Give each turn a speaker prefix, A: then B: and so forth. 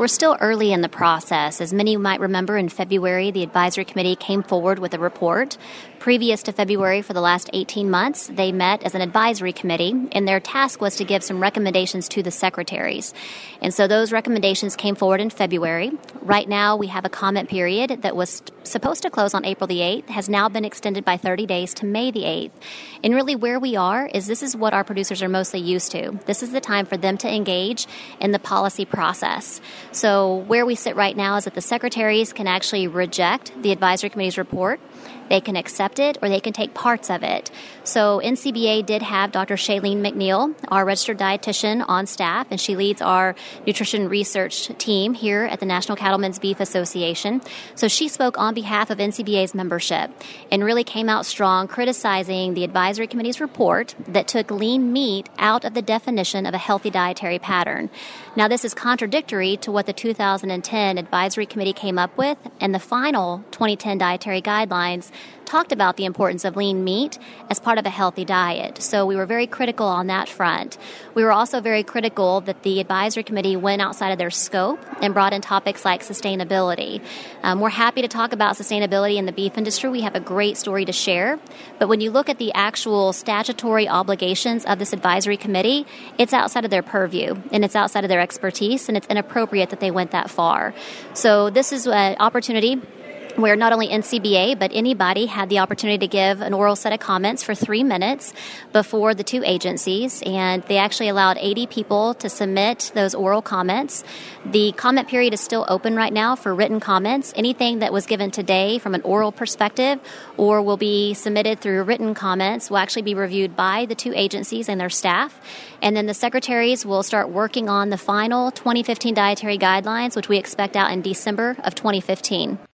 A: we're still early in the process. As many might remember, in February, the advisory committee came forward with a report. Previous to February, for the last 18 months, they met as an advisory committee, and their task was to give some recommendations to the secretaries. And so those recommendations came forward in February. Right now, we have a comment period that was supposed to close on April the 8th, has now been extended by 30 days to May the 8th. And really where we are is this is what our producers are mostly used to. This is the time for them to engage in the policy process. So where we sit right now is that the secretaries can actually reject the advisory committee's report. They can accept it or they can take parts of it. So NCBA did have Dr. Shailene McNeil, our registered dietitian, on staff, and she leads our nutrition research team here at the National Cattlemen's Beef Association. So she spoke on behalf of NCBA's membership and really came out strong, criticizing the advisory committee's report that took lean meat out of the definition of a healthy dietary pattern. Now, this is contradictory to what the 2010 advisory committee came up with, and the final 2010 dietary guidelines talked about the importance of lean meat as part of a healthy diet. So we were very critical on that front. We were also very critical that the advisory committee went outside of their scope and brought in topics like sustainability. We're happy to talk about sustainability in the beef industry. We have a great story to share. But when you look at the actual statutory obligations of this advisory committee, it's outside of their purview and it's outside of their expertise, and it's inappropriate that they went that far. So this is an opportunity where not only NCBA, but anybody had the opportunity to give an oral set of comments for 3 minutes before the two agencies, and they actually allowed 80 people to submit those oral comments. The comment period is still open right now for written comments. Anything that was given today from an oral perspective or will be submitted through written comments will actually be reviewed by the two agencies and their staff, and then the secretaries will start working on the final 2015 dietary guidelines, which we expect out in December of 2015.